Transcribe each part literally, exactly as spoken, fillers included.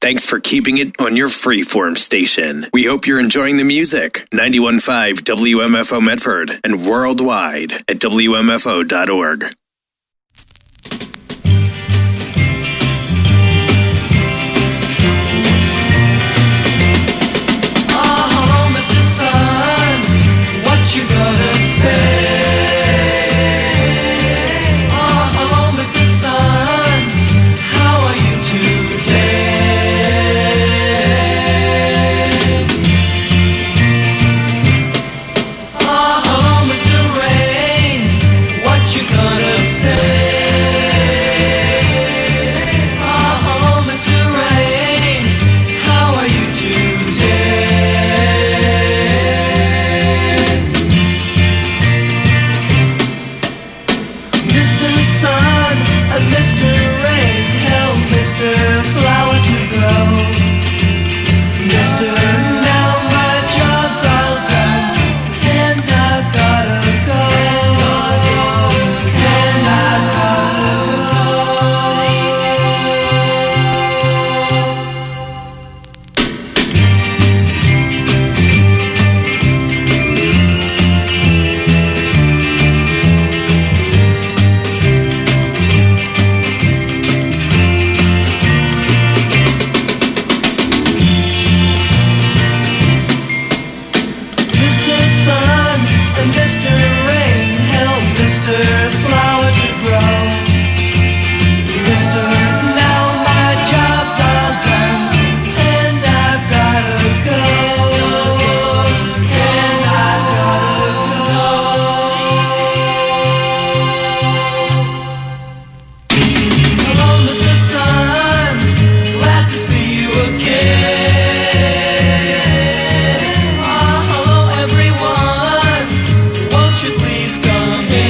thanks for keeping it on your freeform station. We hope you're enjoying the music. ninety-one point five W M F O Medford and worldwide at W M F O dot org. You gonna say? Oh, hello, Mister Sun. How are you today? Oh, hello, Mister Rain. What you gonna say? Oh, hello, Mister Rain. How are you today? Sun and Mister Rain help Mister Flower to grow. Mister Now my job's all done and I've gotta go. And I've gotta Mister Rain help Mister Flower to grow. Mister Now my job's all done and I've gotta go. And I've gotta go. Hello, Mister Sun, glad to see you again. Oh, hello everyone. Won't you please come in?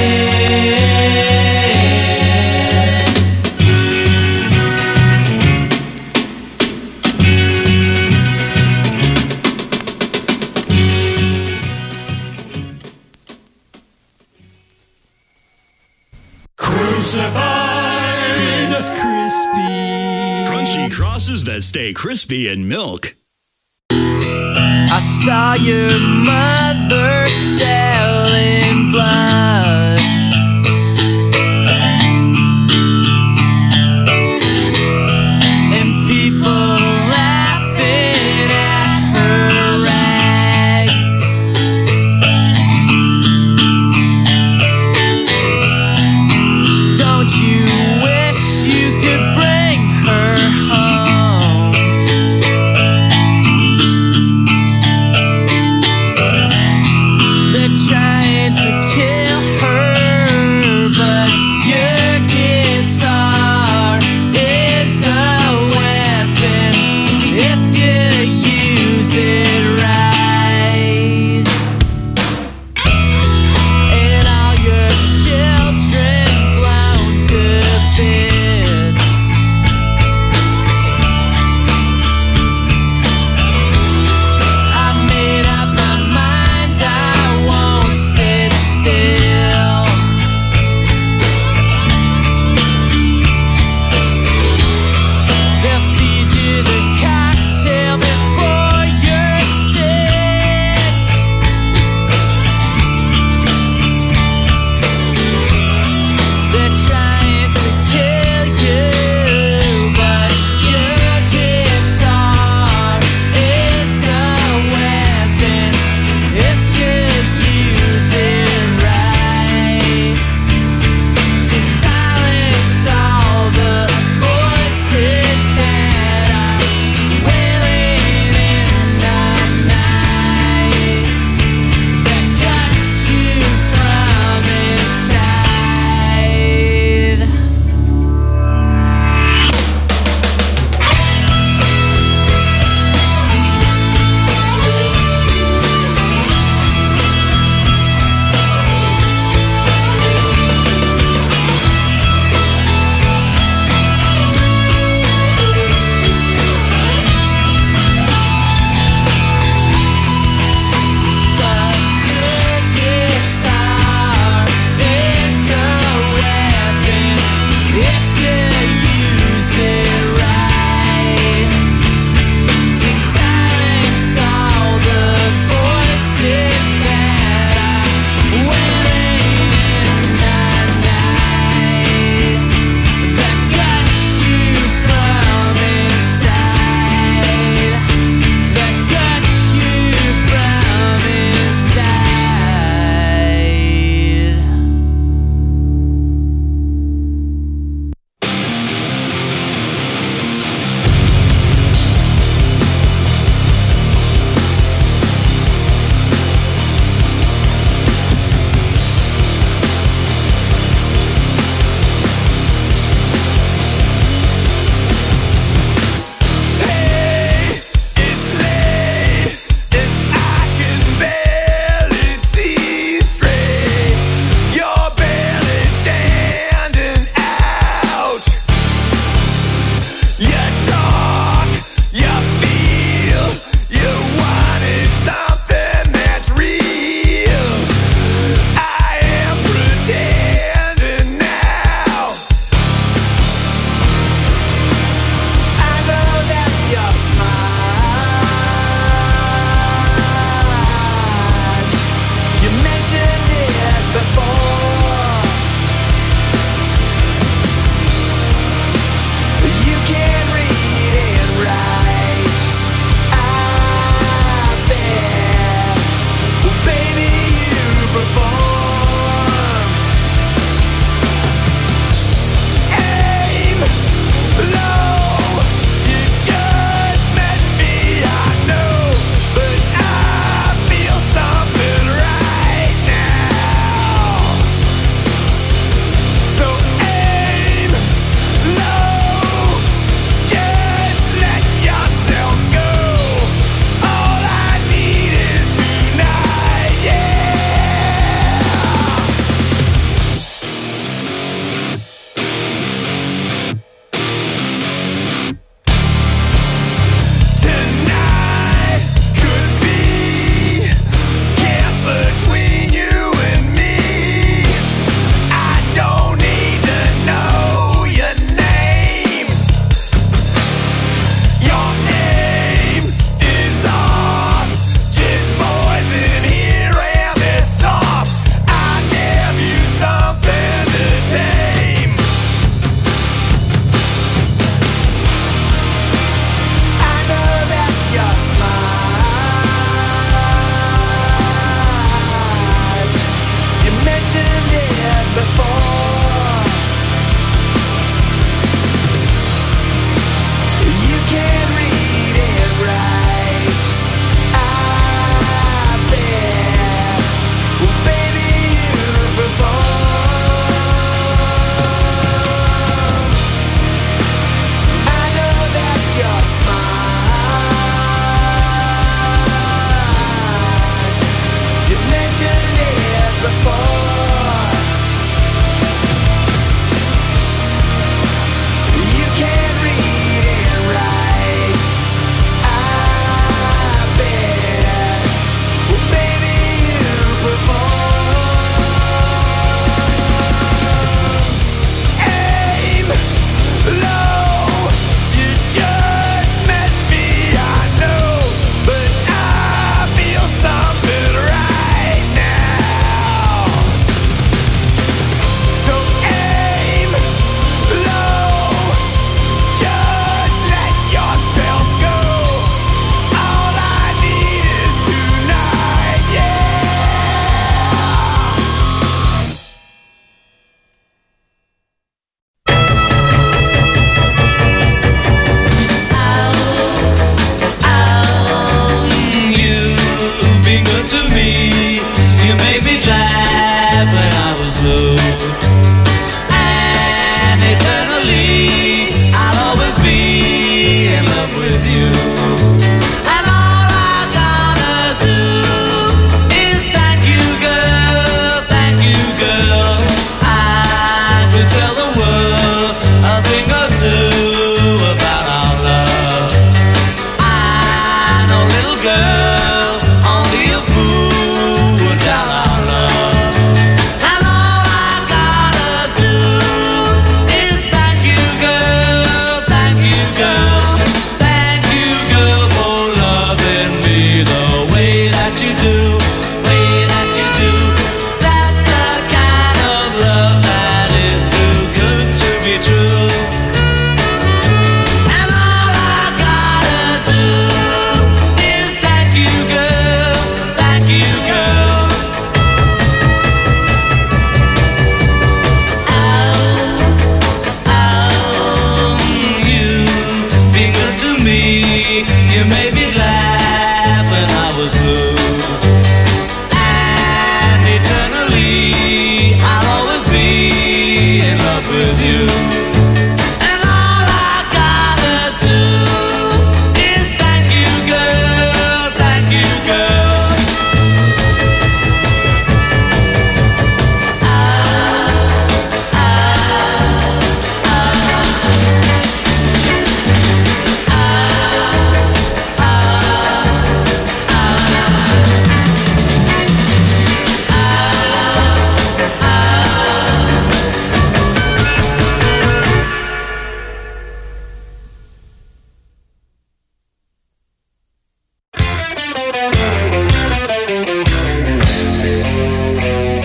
Crucified crispy. Crunchy crosses that stay crispy in milk. I saw your mother selling blood. And people laughing at her rags. Don't you wish you could bring her home? They're trying to kill her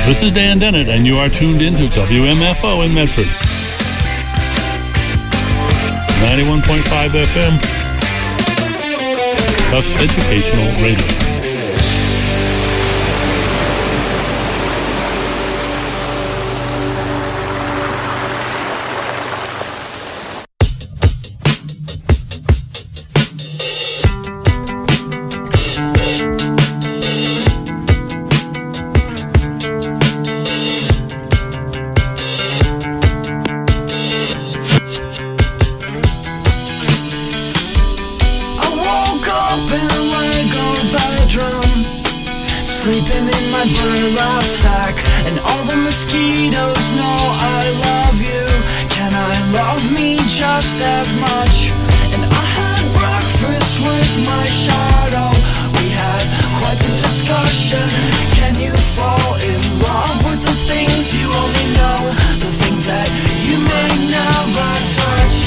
This is Dan Dennett, and you are tuned into W M F O in Medford. ninety-one point five F M. Tufts Educational Radio. Sleeping in my burlap sack, and all the mosquitoes know I love you. Can I love me just as much? And I had breakfast with my shadow. We had quite the discussion. Can you fall in love with the things you only know? The things that you may never touch.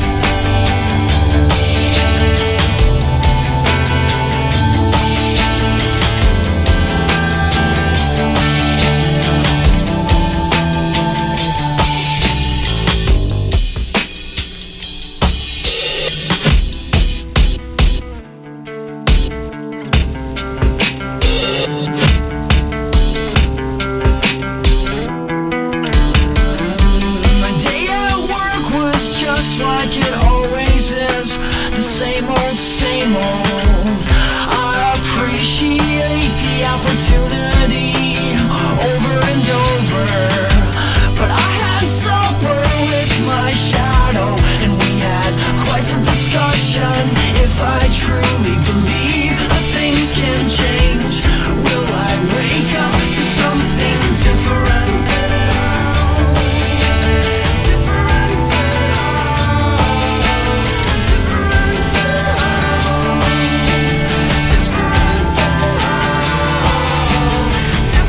Like it always is, the same old, same old. I appreciate the opportunity over and over, but I had supper with my shadow, and we had quite the discussion. If I truly believe that things can change, will I wake up to something different? Different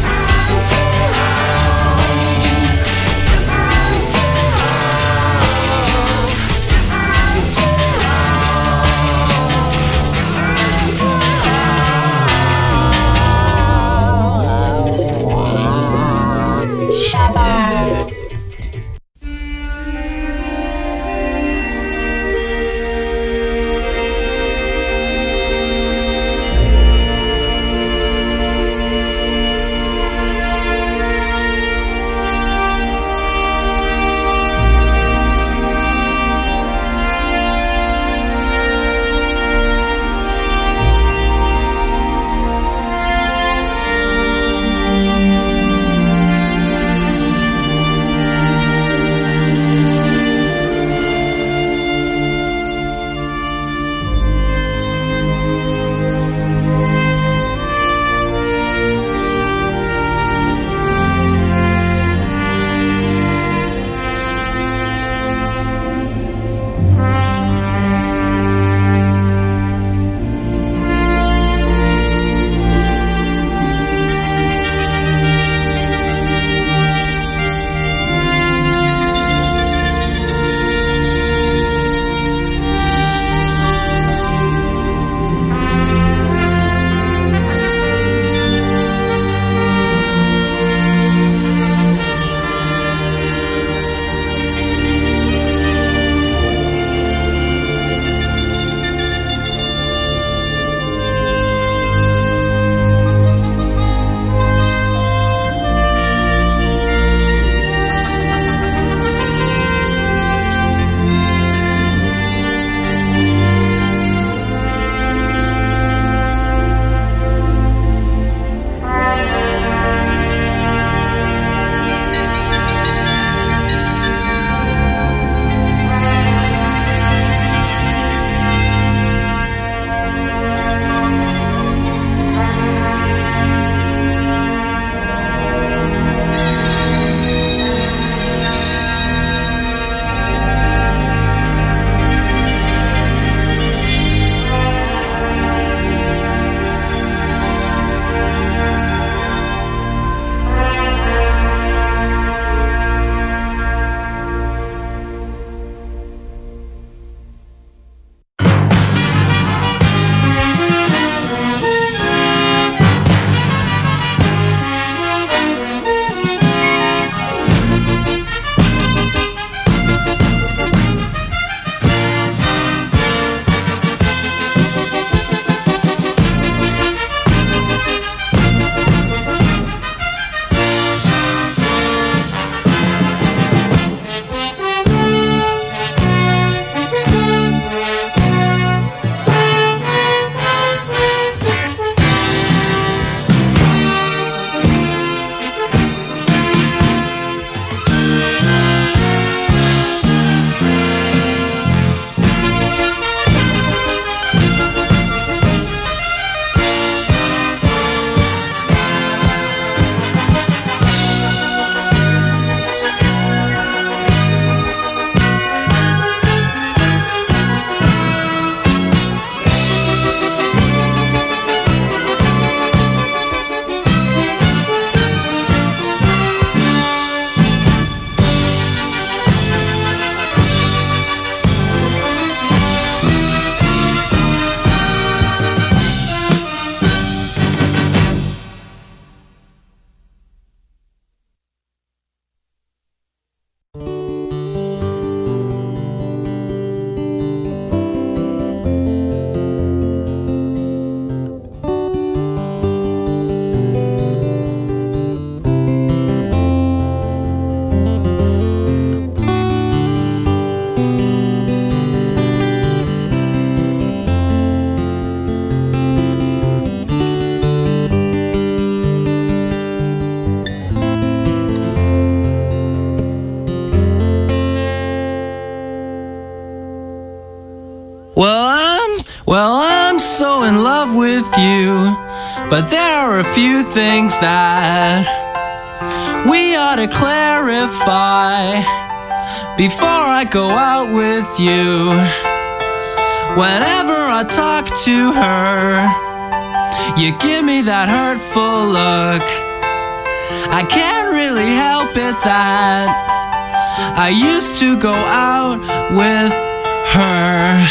Well, I'm, well, I'm so in love with you, but there are a few things that we ought to clarify before I go out with you. Whenever I talk to her, you give me that hurtful look. I can't really help it that I used to go out with her.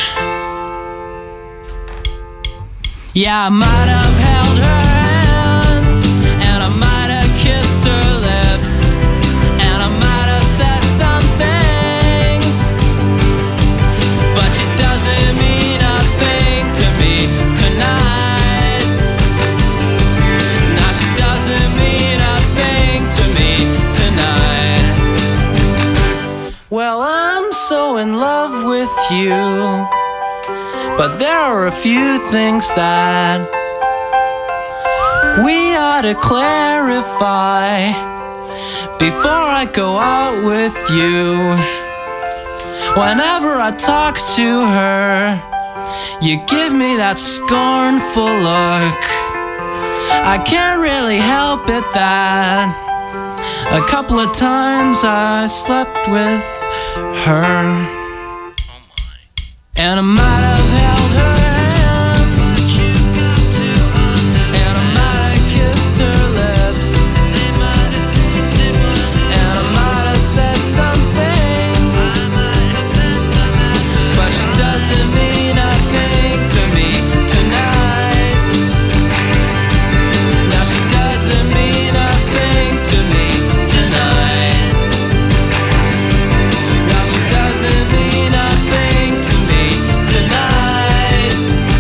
Yeah, I might have held her hand, and I might have kissed her lips, and I might have said some things, but she doesn't mean a thing to me tonight. Now she doesn't mean a thing to me tonight. Well, I'm so in love with you, but there are a few things that we ought to clarify before I go out with you. Whenever I talk to her, you give me that scornful look. I can't really help it that a couple of times I slept with her. And I might have held her hands, and I might have kissed her lips, and I might have said some things, but she doesn't mean a thing to me tonight. Now she doesn't mean a thing to me tonight. Now she doesn't mean a thing to me tonight.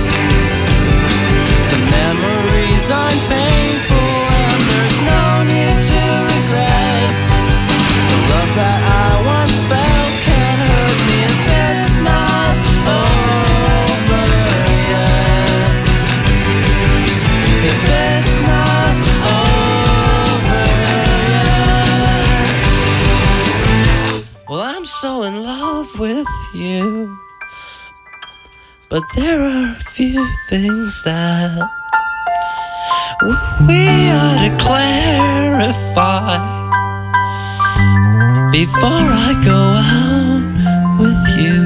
The memories aren't painful, and there's no need to regret. The love that I once felt can't hurt me if it's not over yet. If it's not over yet. Well, I'm so in love with you, but there are a few things that we ought to clarify before I go out with you.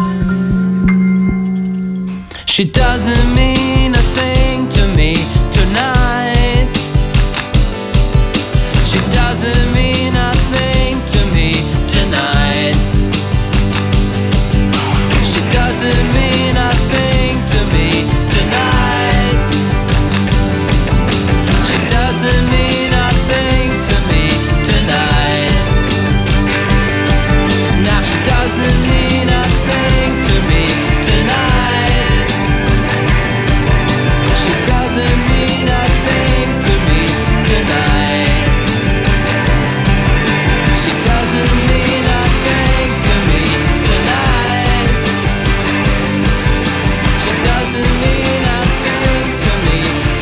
She doesn't mean a thing to me tonight. She doesn't mean a thing to me tonight. She doesn't mean a thing to me tonight. She doesn't mean a thing to me tonight. Now she doesn't mean a thing to me tonight. She doesn't mean a thing to me tonight. She doesn't mean a thing to me tonight. She doesn't mean a thing to me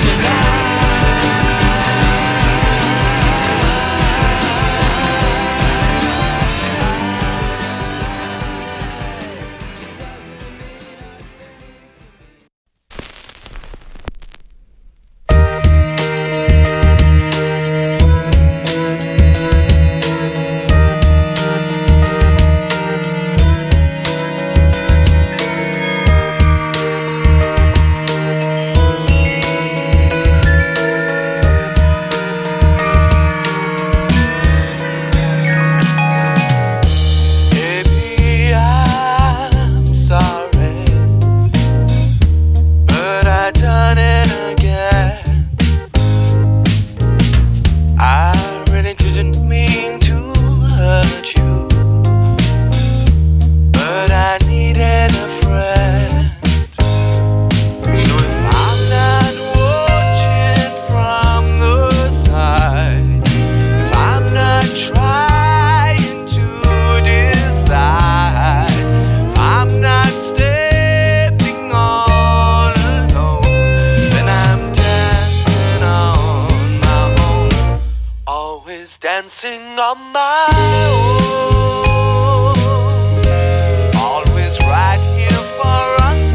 dancing on my own, always right here for us.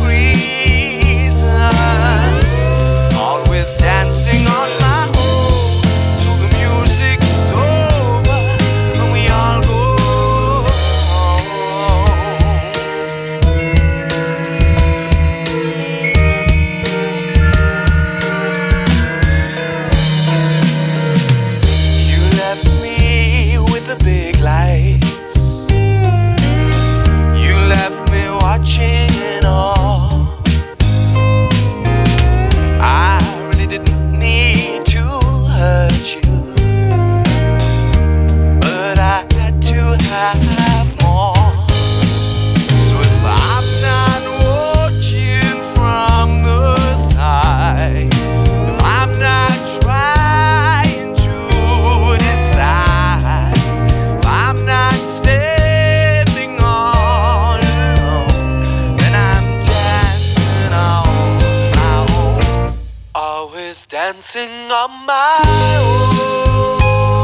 dancing on my own,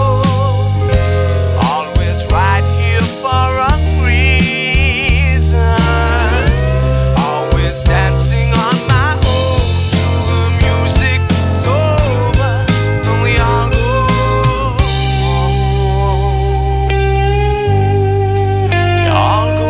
always right here for a reason, always dancing on my own till the music's over and we all go home. We all go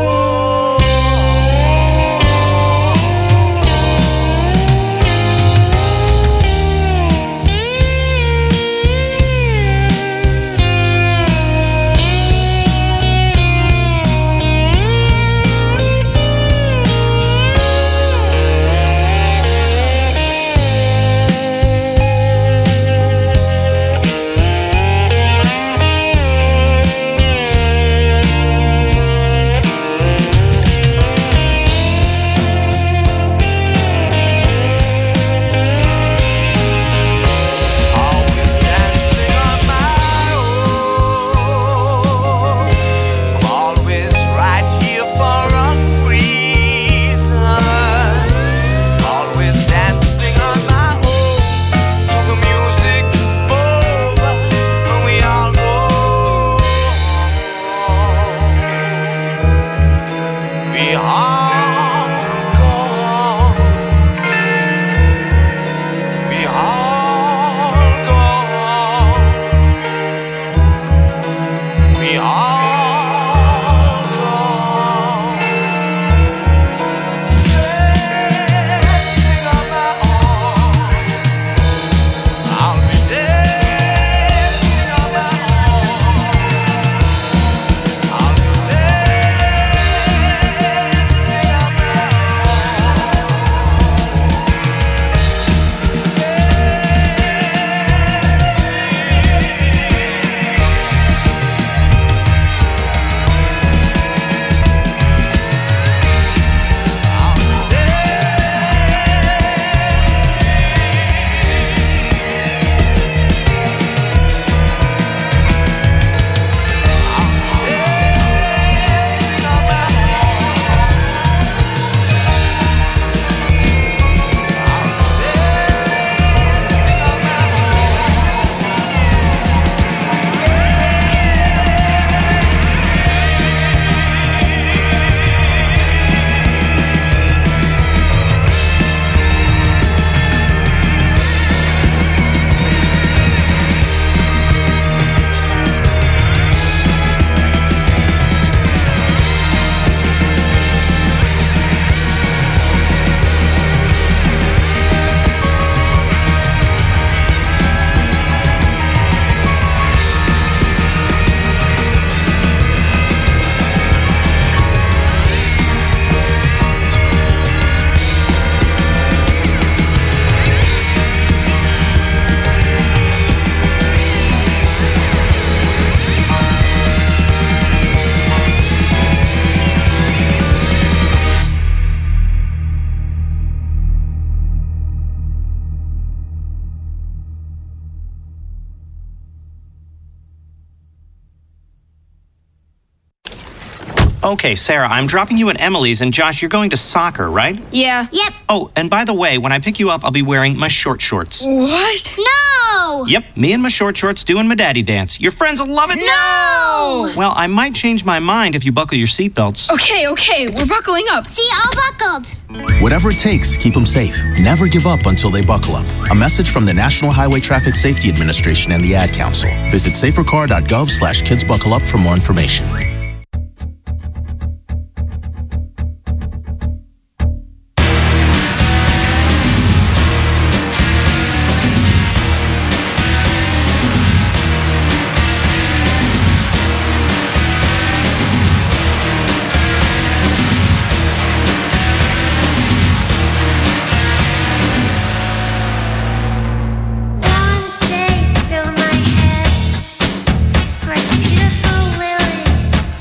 Okay, Sarah, I'm dropping you at Emily's, and Josh, you're going to soccer, right? Yeah. Yep. Oh, and by the way, when I pick you up, I'll be wearing my short shorts. What? No! Yep, me and my short shorts doing my daddy dance. Your friends will love it. No! Well, I might change my mind if you buckle your seatbelts. Okay, okay, we're buckling up. See, all buckled. Whatever it takes, keep them safe. Never give up until they buckle up. A message from the National Highway Traffic Safety Administration and the Ad Council. Visit safercar.gov slash kidsbuckleup for more information. One face fill my head, like beautiful lilies.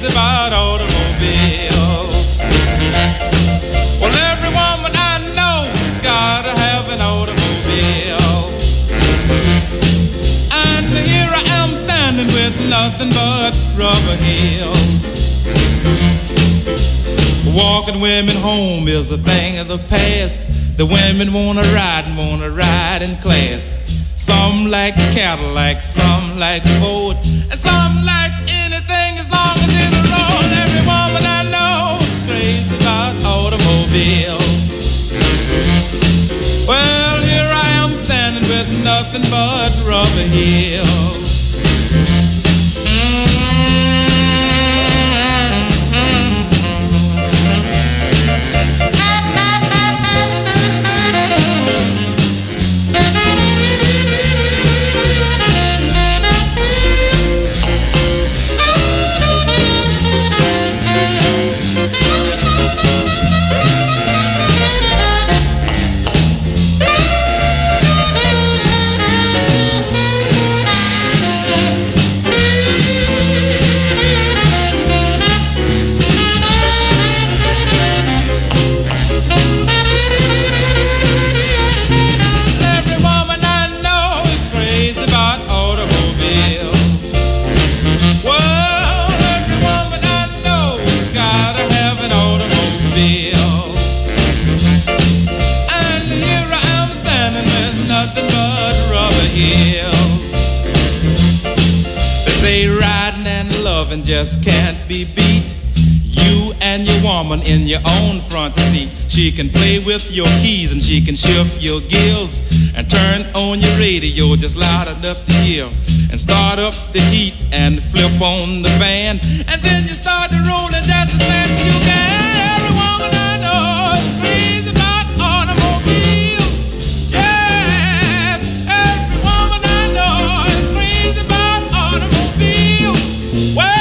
about automobiles. Well, every woman I know's gotta have an automobile. And here I am standing with nothing but rubber heels. Walking women home is a thing of the past. The women wanna ride and wanna ride in class. Some like Cadillac, some like Ford, and some like anything as long as it'll roll. Every woman I know is crazy about automobiles. Well, here I am standing with nothing but rubber heels. And just can't be beat. You and your woman in your own front seat. She can play with your keys and she can shift your gears and turn on your radio just loud enough to hear and start up the heat and flip on the fan, and then you start to rolling just as fast as you can. Every woman I know is crazy about automobiles. Yes, every woman I know is crazy about automobiles. Well,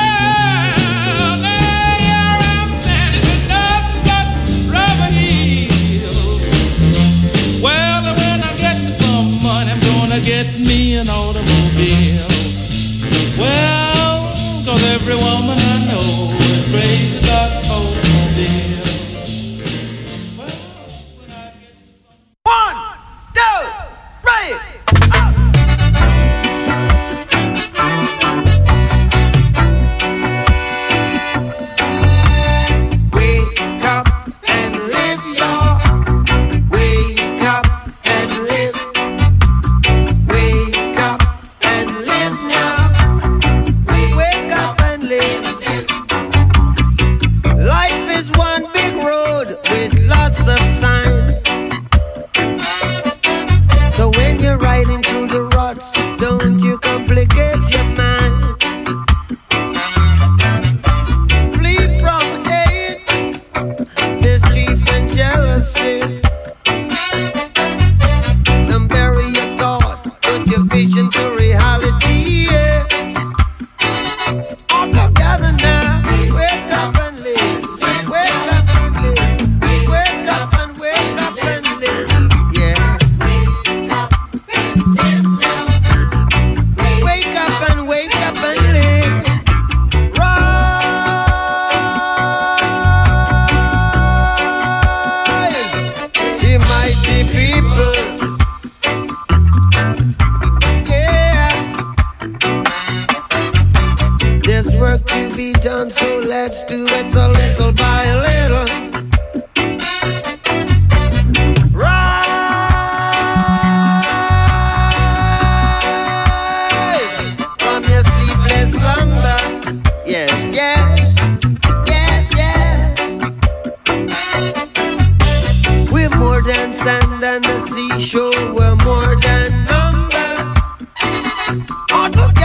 get me an automobile. Well, cause every woman I know is crazy about automobiles. Well, when I get some... One, two, three, wake up and live your, wake up and live.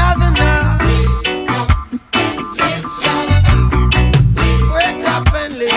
Wake up and live.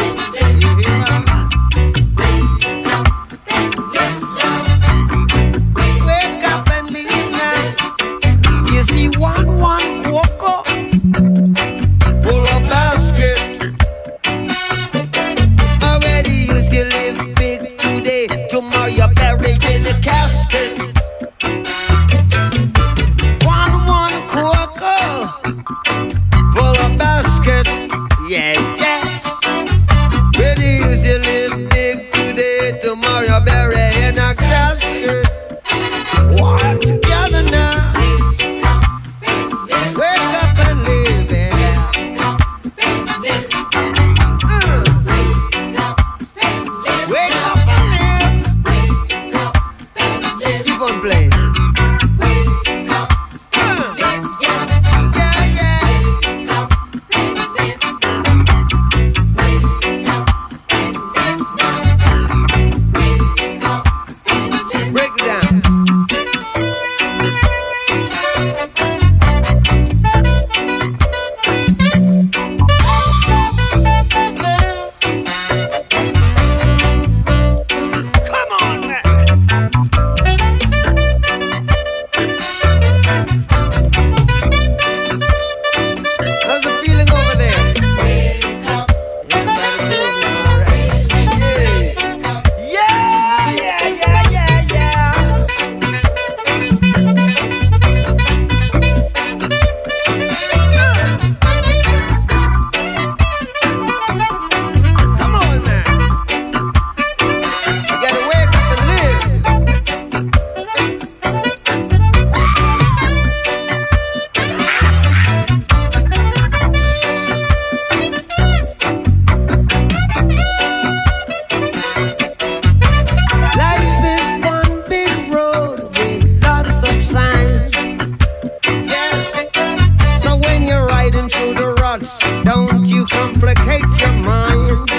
going through the ruts, don't you complicate your mind.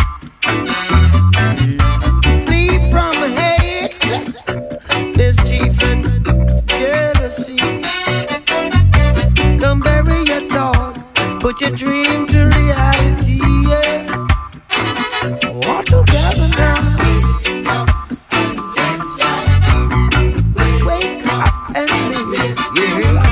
Flee from hate, mischief and jealousy. Don't bury your dog, put your dream to reality, yeah. All together now. Wake up and live, yeah.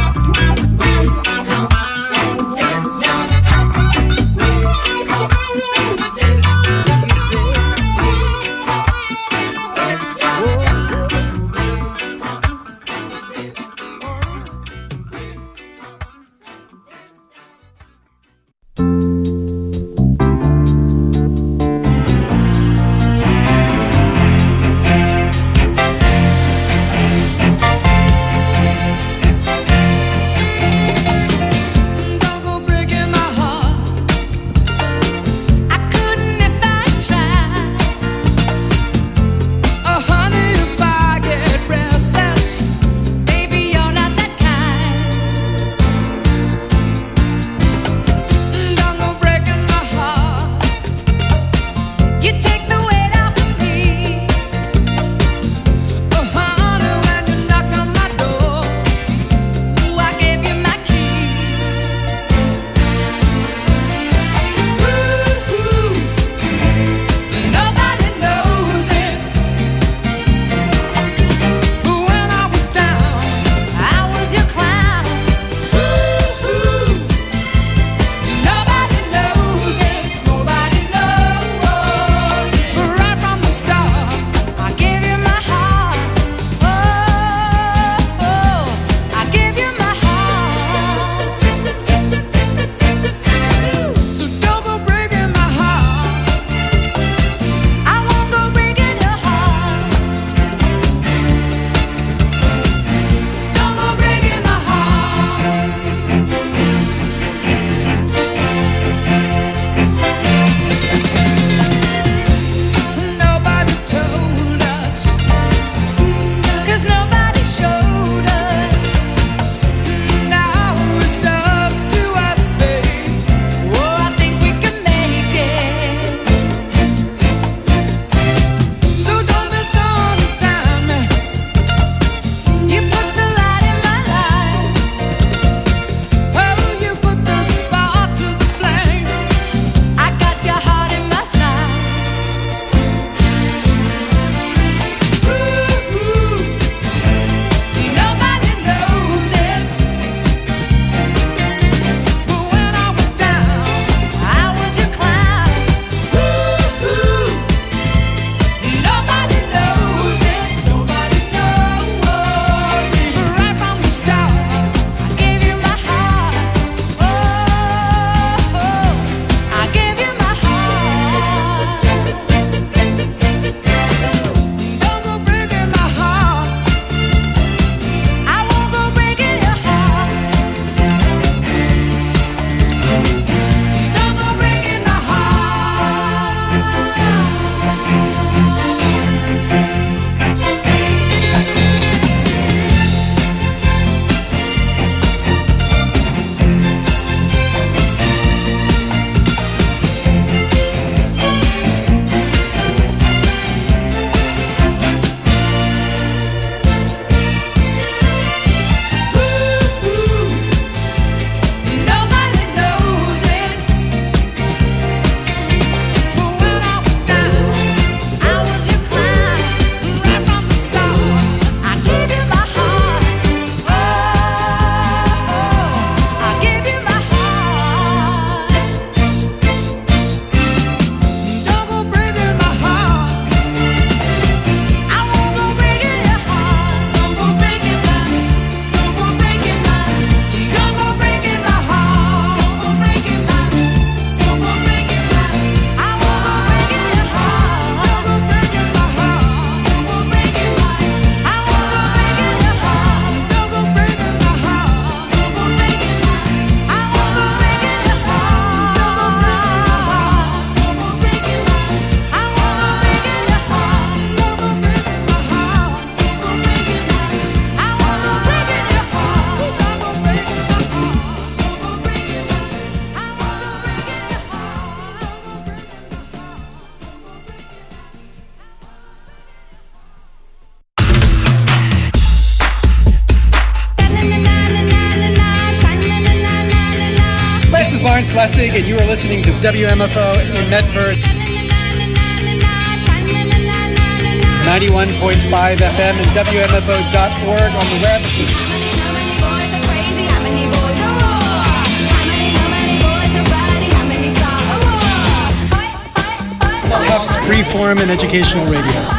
is Lawrence Lessig, and you are listening to W M F O in Medford. ninety-one point five F M and W M F O dot org on the web. Tufts Freeform and Educational Radio.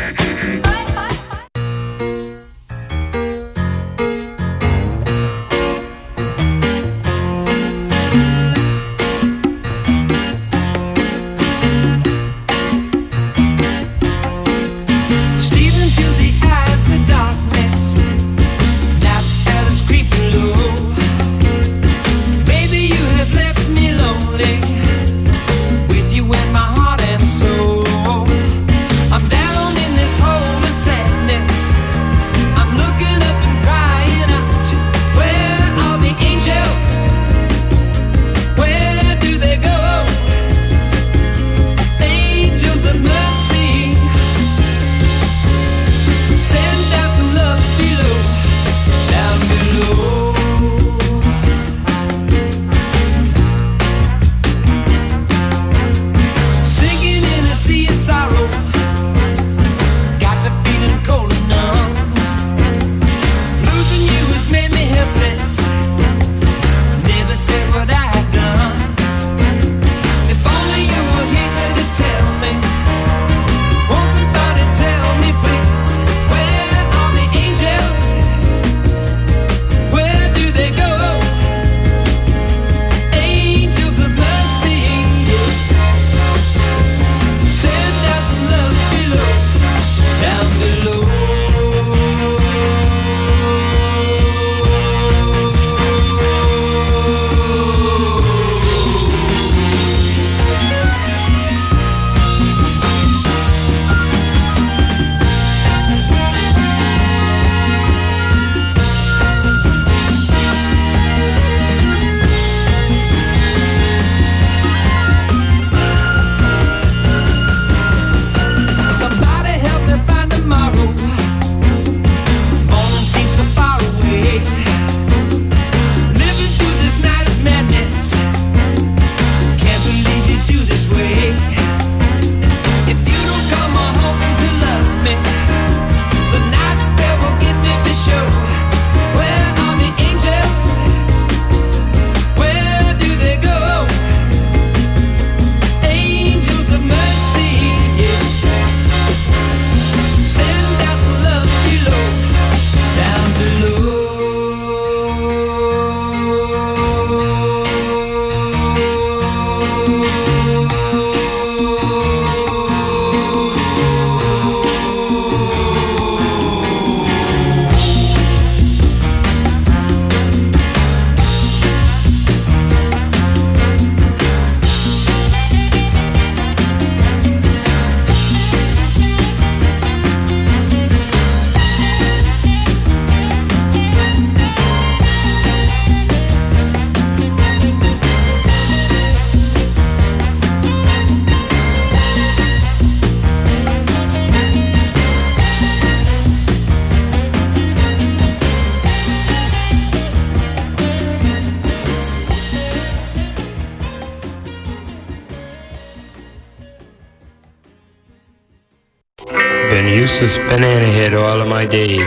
Been used to spinning ahead all of my days.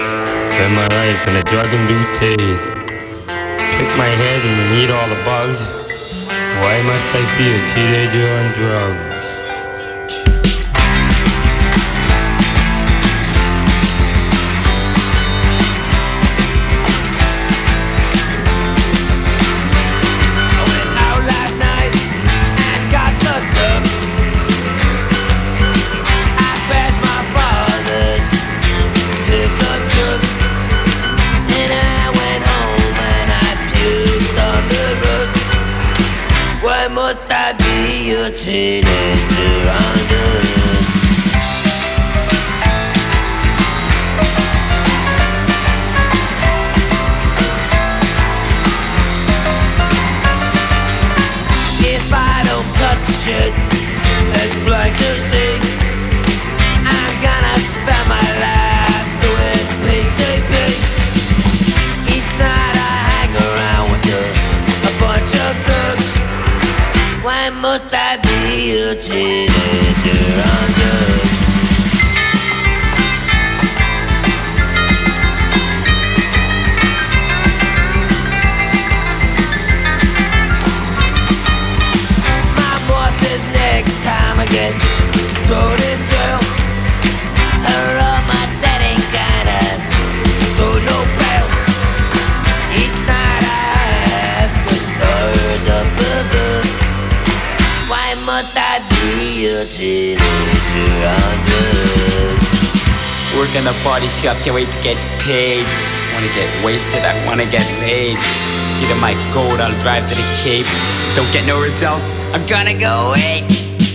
Spend my life in a drug-induced haze. Pick my head and eat all the bugs. Why must I be a teenager on drugs? Must I be a teenager on drugs? If I don't cut the shit, it's blind to see. I'm gonna spend my life doing P C P. Each night I hang around with a, a bunch of girls. Why must I be a teenager on drugs? My boss says next time I get thrown in jail, her or my dad ain't gonna throw no bail. Each night I ask the stars up above, why must I be a teenager on drugs? Work in the body shop, can't wait to get paid. Wanna get wasted, I wanna get laid. Get in my gold, I'll drive to the Cape. Don't get no results, I'm gonna go wait.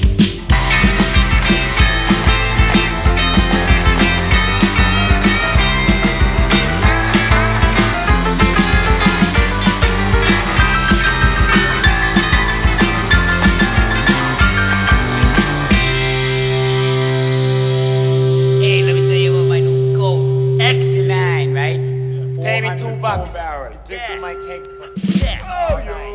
Hey, let me tell you about my new gold X nine, right? Pay me two bucks. This one might take. Yeah. Oh, yo.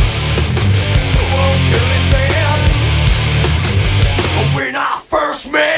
When I first met